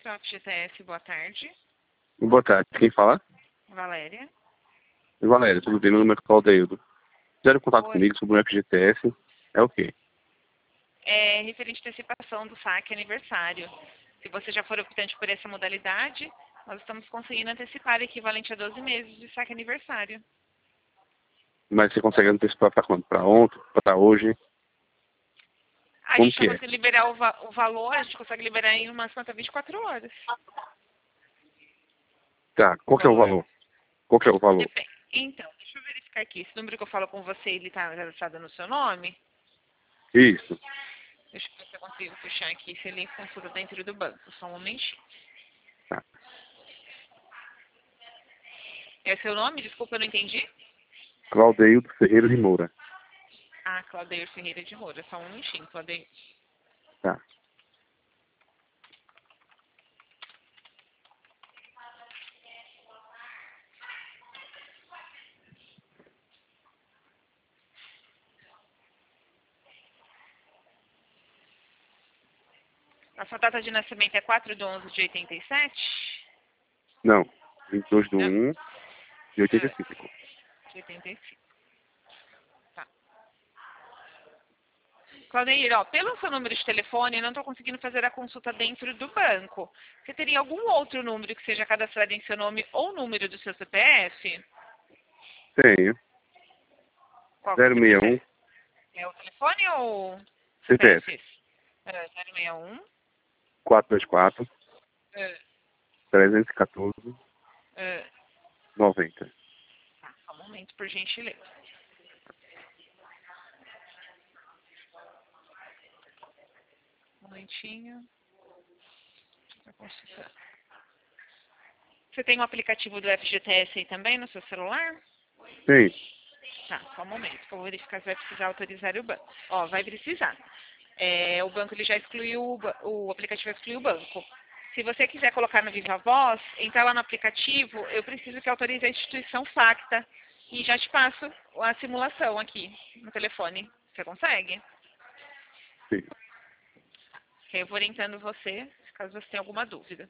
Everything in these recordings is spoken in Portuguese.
Central FGTS, boa tarde. Boa tarde. Quem fala? Valéria. Valéria, tudo bem? Meu nome é Claudeildo. Fizeram contato Oi. comigo sobre o FGTS. É o quê? É referente à antecipação do saque aniversário. Se você já for optante por essa modalidade, nós estamos conseguindo antecipar o equivalente a 12 meses de saque aniversário. Mas você consegue antecipar para quando? Para ontem? Para hoje? A Como gente está que é? conseguindo liberar o valor, a gente consegue liberar em no máximo até 24 horas. Tá. Qual que é o valor? Qual que é o valor? Depende. Então, deixa eu verificar aqui. Esse número que eu falo com você, ele está registrado no seu nome? Isso. Deixa eu ver se eu consigo puxar aqui, se ele consulta dentro do banco. Só um momentinho. Tá. É seu nome? Desculpa, eu não entendi. Claudeildo Ferreira de Moura. Ah, Claudeir Ferreira de Moura. Só um minutinho, Claudeir. Tá. A sua data de nascimento é 4/11 de 87? Não. 22 de Não, 1 de 85. de 85. Tá. Claudeir, ó, pelo seu número de telefone, eu não estou conseguindo fazer a consulta dentro do banco. Você teria algum outro número que seja cadastrado em seu nome ou número do seu CPF? Tenho. Qual que você 061 prefere? É o telefone ou CPF. CPF? 061. 424 É, 314 é. 90. Tá, só um momento, por gentileza. Um momentinho. Pra consultar. Você tem um aplicativo do FGTS aí também no seu celular? Tem. Tá, só um momento, que eu vou verificar se vai precisar autorizar o banco. Ó, vai precisar. O banco ele já excluiu, o aplicativo excluiu o banco. Se você quiser colocar no Viva Voz, entrar lá no aplicativo, eu preciso que autorize a instituição Facta e já te passo a simulação aqui no telefone. Você consegue? Sim. Eu vou orientando você, caso você tenha alguma dúvida.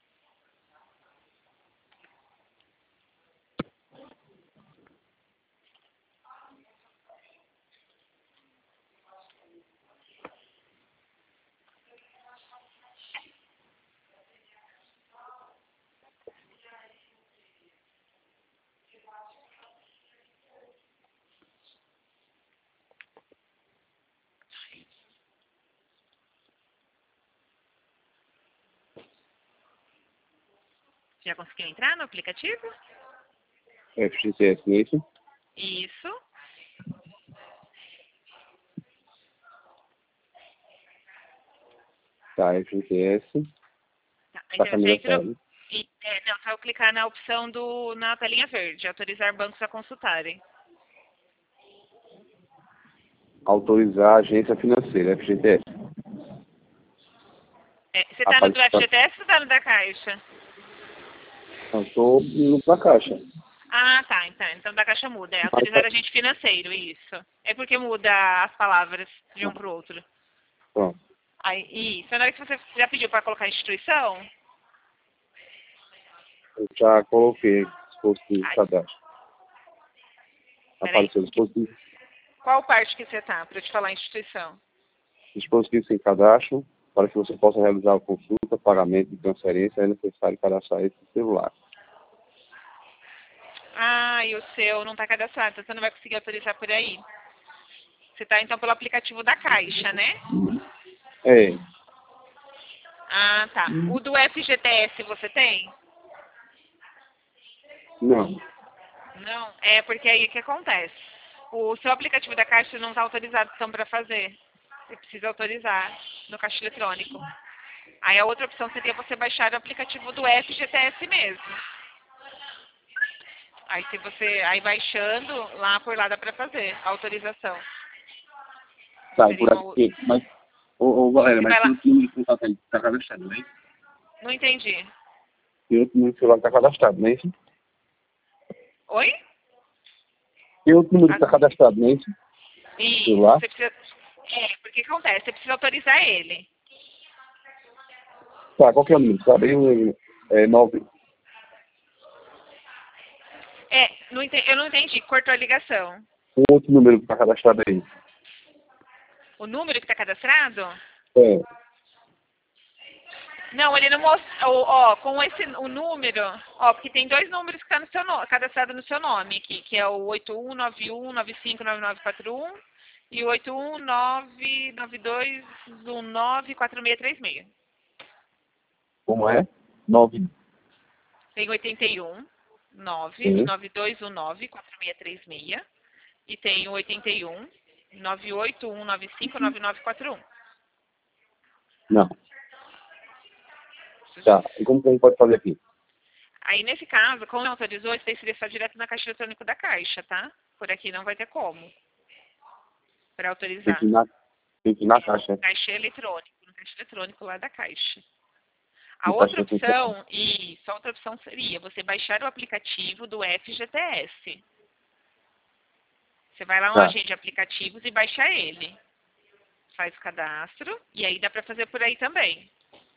Já conseguiu entrar no aplicativo? FGTS, não é isso? Isso. Tá, FGTS. Tá, Tá então você entrou. aniversário. Não, só eu clicar na opção na telinha verde, autorizar bancos a consultarem. Autorizar a agência financeira, FGTS. Você A tá no do participação. FGTS ou tá no da Caixa? Eu estou indo para a Caixa. Ah, tá, então da Caixa muda. É Mas, autorizar agente financeiro, isso. É porque muda as palavras de um pro outro. pronto. Aí, isso. Na hora que você já pediu para colocar instituição? Eu já coloquei dispositivo de Ai, cadastro. peraí. Apareceu dispositivo, Qual parte que você tá, para eu te falar instituição? dispositivo sem cadastro. Para que você possa realizar a consulta, pagamento e transferência, é necessário cadastrar esse celular. Ah, e o seu não tá cadastrado, então você não vai conseguir autorizar por aí. Você tá, então, pelo aplicativo da Caixa, né? É. Ah, tá. O do FGTS você tem? Não. Não, é porque aí o que acontece? O seu aplicativo da Caixa não está autorizado então para fazer. Você precisa autorizar no caixa eletrônico. Aí a outra opção seria você baixar o aplicativo do FGTS mesmo. Aí se você aí baixando lá por lá dá para fazer a autorização. Tá, Seria por uma aqui. Mas, Valéria, você mas vai tem lá. outro número de contato aí que está cadastrado, não é isso? Não entendi. Tem outro número de celular que está cadastrado, não é isso? Oi? Tem outro número que Ah, está cadastrado, não é isso? isso, Celular? você precisa. Porque o que acontece? Você precisa autorizar ele. Tá, qual que é o número? Sabe? É 9. Eu não entendi. Cortou a ligação. Um outro número que está cadastrado aí. O número que está cadastrado? É. Não, ele não mostra. Ó, com o número. Ó, porque tem dois números que estão no seu cadastrado no seu nome aqui, que é o 8191959941 e o 81992194636. Como é? 9. Tem 81 Sim. 992194636 e tem o 81 981959941. Não. Tá. E como que a gente pode fazer aqui? Aí, nesse caso, como não autorizou, isso daí seria só direto na caixa eletrônica da Caixa, tá? Por aqui não vai ter como. Para Tem autorizar. que ir na caixa. Caixa eletrônico, no caixa eletrônico lá da Caixa. A No outra caixa eletrônico. opção, a outra opção seria você baixar o aplicativo do FGTS. Você vai lá na Tá. lojinha de aplicativos e baixa ele. Faz o cadastro e aí dá para fazer por aí também.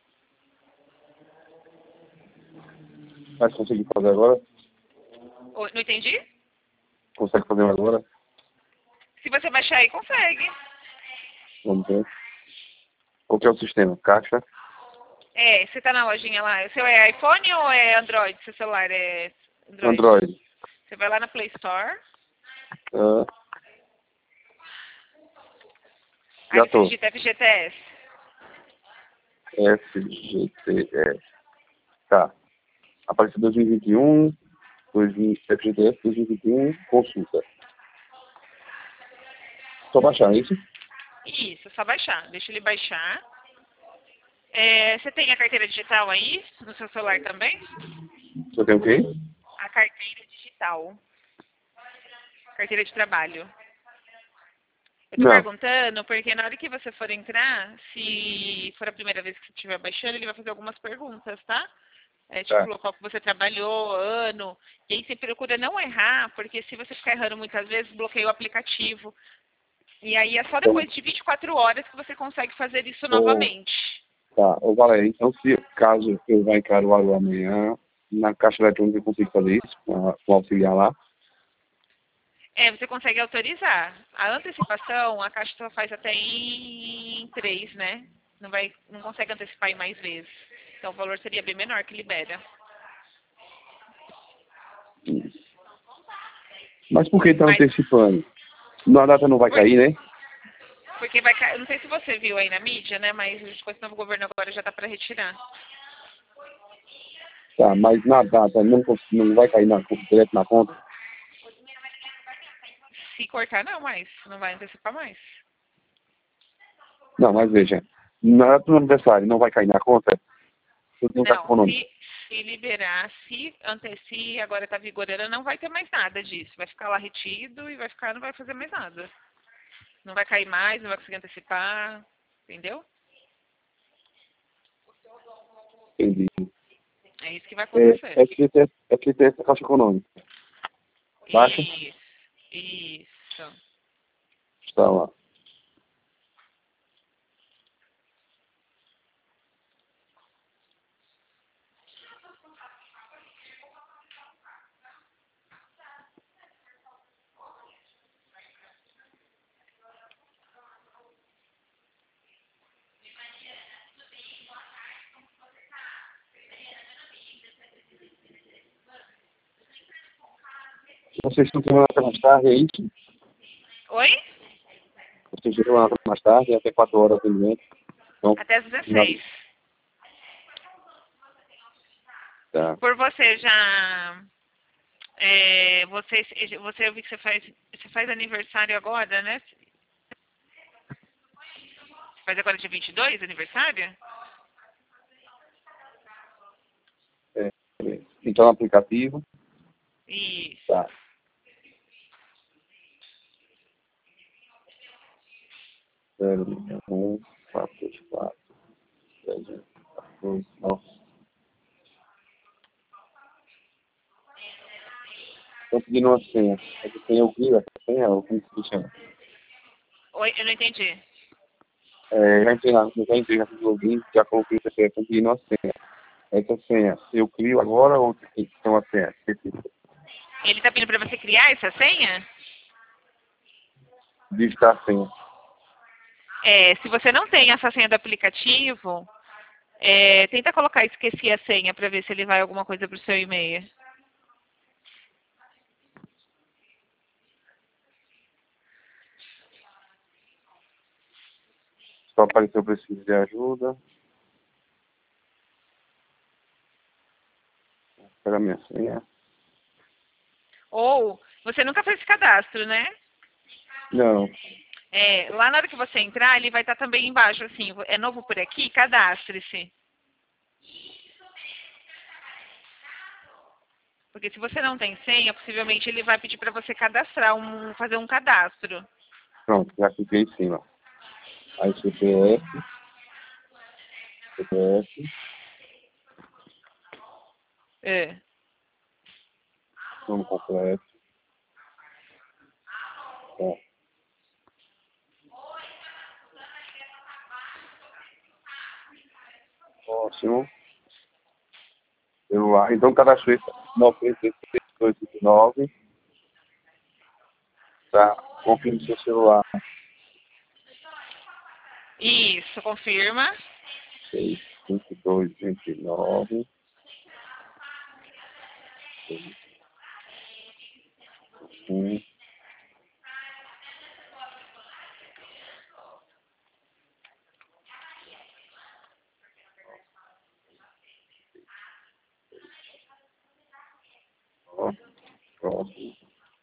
Mas conseguir fazer agora? Não entendi? Consegue fazer agora? Se você baixar aí, consegue. Vamos ver. Qual que é o sistema? Caixa? Você tá na lojinha lá. O seu é iPhone ou é Android? Seu celular é Android? Android. Você vai lá na Play Store. Já Aí tô. você digita FGTS. FGTS. Tá. Apareceu 2021, FGTS 2021, consulta. Só baixar, é isso? Isso, é só baixar. Deixa ele baixar. Você tem a carteira digital aí, no seu celular também? Você tem o quê? A carteira digital. Carteira de trabalho. Eu tô Não. perguntando porque na hora que você for entrar, se for a primeira vez que você estiver baixando, ele vai fazer algumas perguntas, tá? Tipo, Tá. local que você trabalhou, ano. E aí você procura não errar, porque se você ficar errando muitas vezes, bloqueia o aplicativo. E aí é só depois de 24 horas que você consegue fazer isso novamente. Tá. Ô, Valéria, então se caso eu vá em Caruaru amanhã, na caixa eletrônica eu consigo fazer isso, com o auxiliar lá? Você consegue autorizar. A antecipação, a Caixa só faz até em 3, né? Não consegue antecipar em mais vezes. Então o valor seria bem menor que libera. Mas por que está Mas- antecipando? Na data não vai cair, né? Porque vai cair. Não sei se você viu aí na mídia, né? Mas com esse novo governo agora já dá para retirar. Tá, mas na data não vai cair direto na conta? Se cortar, não mais. Não vai antecipar mais. Não, mas veja, na data do aniversário não vai cair na conta? Tudo no caixa Não, econômico. se liberar, se agora está vigorando, não vai ter mais nada disso. Vai ficar lá retido e não vai fazer mais nada. Não vai cair mais, não vai conseguir antecipar. Entendeu? Entendi. É isso que vai acontecer. FGTS da caixa econômica. Baixa? Isso. Está lá. Vocês estão terminando até mais tarde, é isso? Oi? Vocês estão terminando até mais tarde, até 4 horas do momento. Então, Até as 16. tá. Por você já... você eu vi que você faz aniversário agora, né? Você faz agora dia 22, aniversário? Então, no aplicativo. Isso. Tá. 014, 9. Estão pedindo uma senha. Essa senha é o que? Essa senha é o que se chama? Oi, eu não entendi. Já entrei no login, já coloquei o CPF e a senha. Essa senha, eu crio agora ou tem que ter uma senha? Ele está pedindo para você criar essa senha? Digitar a senha. Se você não tem essa senha do aplicativo, tenta colocar esqueci a senha para ver se ele vai alguma coisa para o seu e-mail. Só apareceu preciso de ajuda. Vou pegar minha senha. Ou, você nunca fez esse cadastro, né? Não. Lá na hora que você entrar, ele vai estar também embaixo, assim, é novo por aqui, cadastre-se. Porque se você não tem senha, possivelmente ele vai pedir para você cadastrar, fazer um cadastro. Pronto, já cliquei em cima. Aí CPF, nome completo. Ótimo. Celular. Então, cadastrei 93289. Tá. Confirme seu celular. Isso, confirma. 65229. Próximo.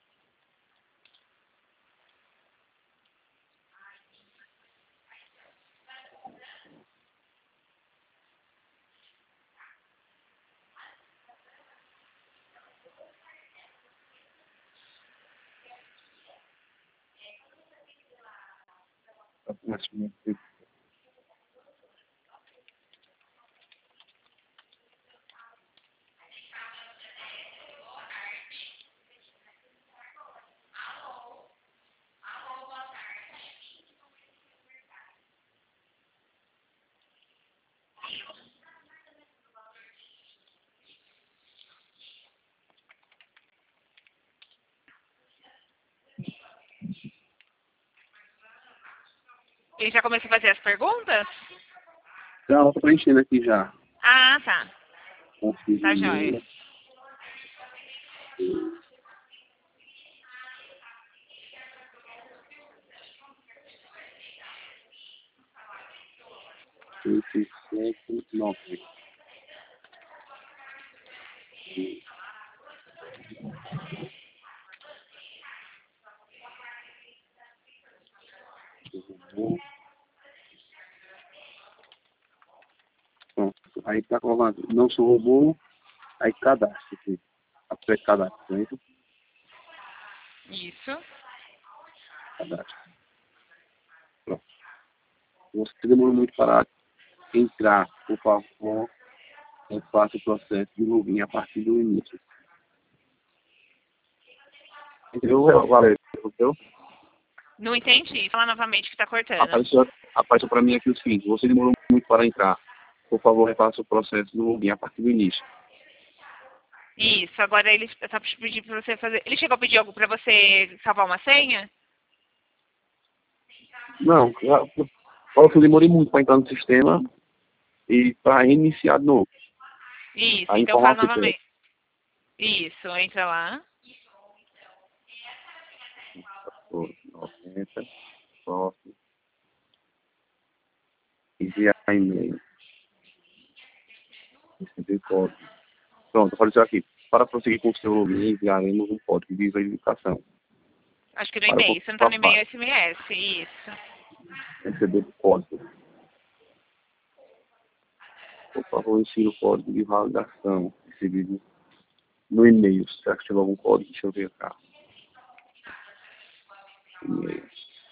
Ele já começou a fazer as perguntas? Não, estou preenchendo aqui já. Ah, tá. Confirme. Tá jóia. Pronto. Aí tá colocando, não sou robô, aí cadastro aqui. Aperta cadastro, né? Isso. Cadastro. Pronto. Você demorou muito para entrar, por favor, faça o processo de login a partir do início. Entendeu, Valério? Entendeu? Não entendi. Fala novamente que tá cortando. Apareceu para mim aqui o seguinte: você demorou muito para entrar. Por favor, refaça o processo do login a partir do início. Isso, agora ele tá pedindo pra você fazer. Ele chegou a pedir algo pra você salvar uma senha? Não, eu demorei muito para entrar no sistema e para reiniciar de novo. Isso, A então faz informação novamente. Isso, entra lá. 90, próximo, enviar e-mail, receber código. Pronto, apareceu aqui. Para prosseguir com o seu login, enviaremos um código de verificação. Acho que no e-mail. Se não tá no e-mail, é SMS. Isso. Receber o código. Por favor, ensine o código de validação recebido no e-mail. Será que chegou algum código? Deixa eu ver cá. E-mail.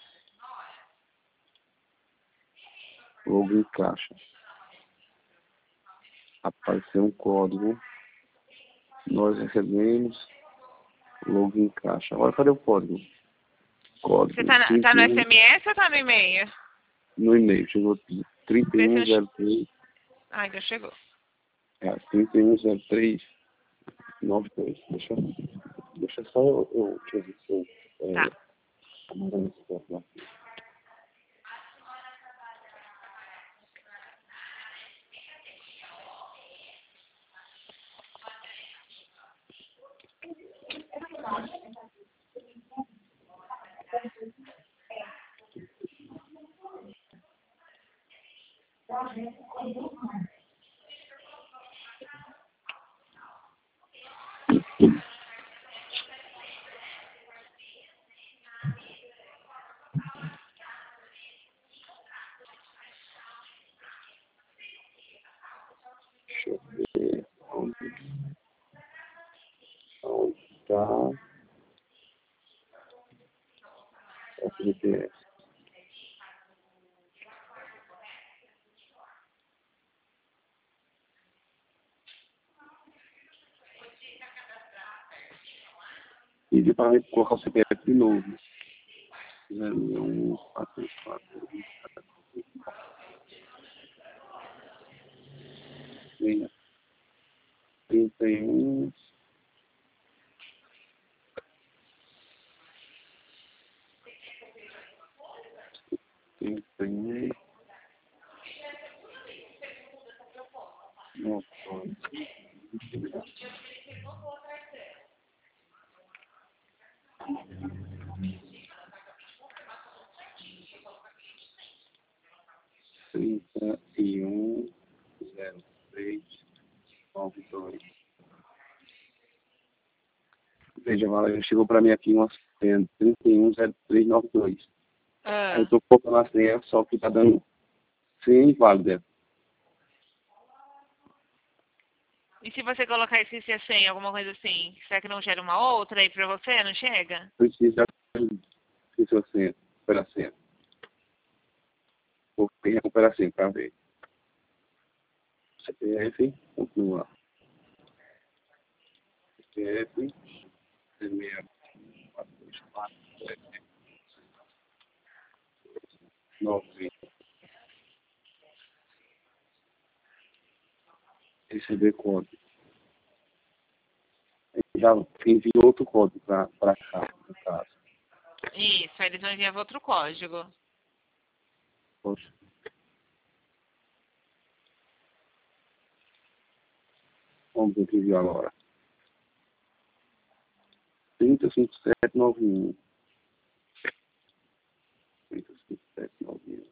Login caixa. Apareceu um código. Nós recebemos login caixa. Agora cadê o código? Código. Você tá no SMS ou tá no e-mail? no e-mail. Chegou Vê se não... 3103. Ah, ainda chegou. 310392. Deixa só deixa eu ver se eu... Tá. mandando esse ponto lá. Deixa eu ver onde está essa GPS. E para colocar o CPF de novo. 01434. 31. 31. Não pode. 310392. Veja, Valéria, chegou para mim aqui uma senha 310392. Aí eu Ah. estou colocando a senha, só que está dando senha inválida. E se você colocar esse senha, alguma coisa assim, será que não gera uma outra aí pra você? Não chega? Precisa de sua senha, recuperar a senha. Vou recuperar a senha para ver. CPF, continua. CPF, 9. Receber código. Já enviou outro código para cá, no caso. Isso, aí eles vão enviar outro código. Poxa. Vamos ver o que enviou agora. 305791. 305791.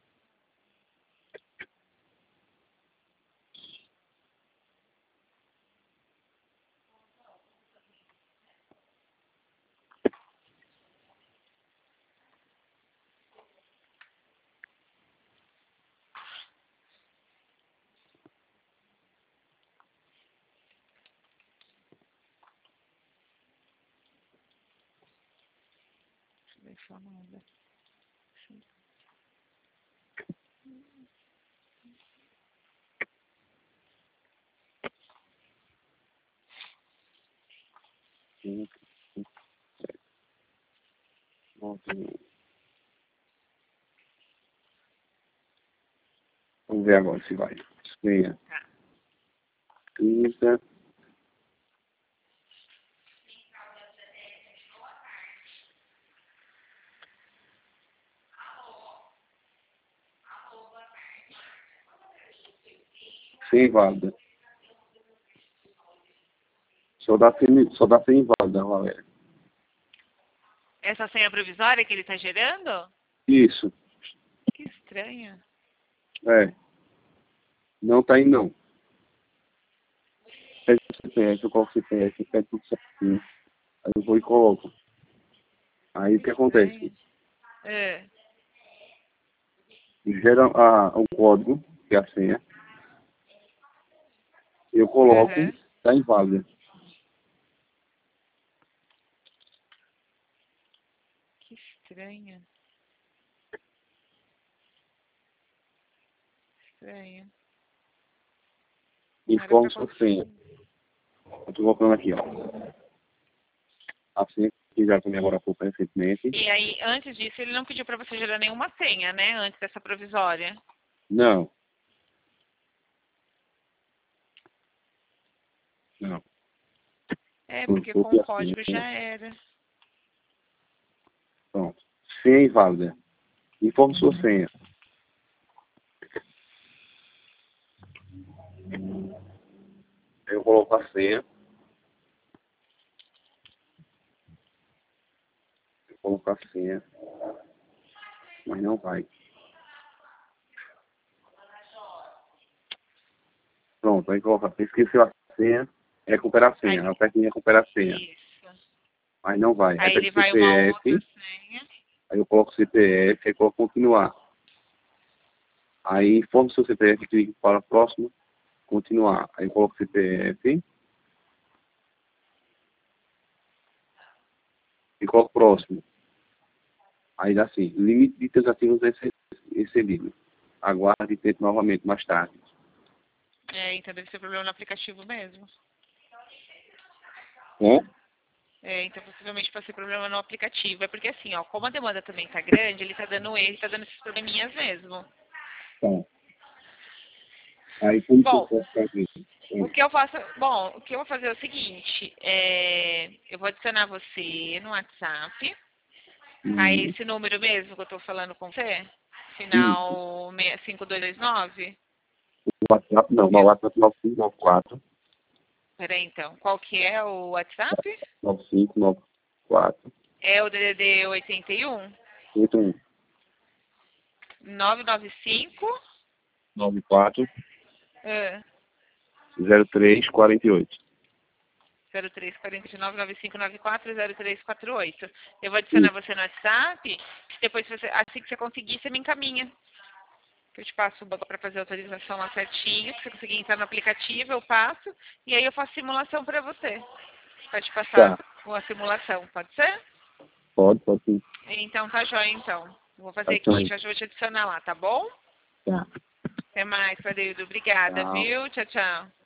Selecionada. 55791. Vamos ver agora se vai. Senha. 30. Senha inválida. Só dá senha inválida, Valéria. Essa senha provisória que ele tá gerando? Isso. Que estranho. É. Não tá aí não. Pede o CPF, eu coloco o CPF, pede tudo certinho. Aí eu vou e coloco. Aí o que acontece? É. Gera o código, que é a senha. Eu coloco, Uhum. tá inválida. Que estranho. Estranho. Não era pra Informe sua senha. acontecer. Eu tô colocando aqui, ó. A senha fizeram também agora há pouco recentemente. E aí, antes disso, ele não pediu para você gerar nenhuma senha, né? Antes dessa provisória. Não. Não. É, Não porque com copia o a código já senha. era. Pronto. Senha inválida. Informe sua senha. Eu coloco a senha. Eu coloco a senha. Mas não vai. Pronto, aí coloca. Esqueceu a senha. Recupera a senha. Aí, Aperta em recuperar a senha. isso. Mas não vai. Aí Aí pede ele vai uma outra CPF. senha. Aí eu coloco CPF. Aí coloco continuar. Aí informe seu CPF. Clique para próximo. Continuar. Aí eu coloco CPF. E coloco próximo. Aí dá assim. Limite de transativos excedido. Aguarde e tente novamente mais tarde. É, então deve ser problema no aplicativo mesmo. Bom? É, então possivelmente pode ser problema no aplicativo. É porque assim, ó, como a demanda também tá grande, ele tá dando erro, tá dando esses probleminhas mesmo. Tá. Aí como que eu Bom, posso fazer? o que eu faço, bom, o que eu vou fazer é o seguinte, eu vou adicionar você no WhatsApp, a esse número mesmo que eu tô falando com você, Isso. final 5229. O WhatsApp não, o WhatsApp 9594 Peraí então, qual que é o WhatsApp? 9594 É o DDD 81 81 995 94 ah, 0348. 034995940348. Eu vou adicionar Isso. você no WhatsApp, depois você, assim que você conseguir, você me encaminha. Que eu te passo o banco para fazer a autorização lá certinho, se você conseguir entrar no aplicativo, eu passo, e aí eu faço simulação para você. Para te passar Tá. a simulação, pode ser? Pode sim. Então tá jóia então. Vou fazer Tá aqui, bem. já vou te adicionar lá, tá bom? Tá. Até mais, Padeildo. Obrigada, Tchau. viu? Tchau, tchau.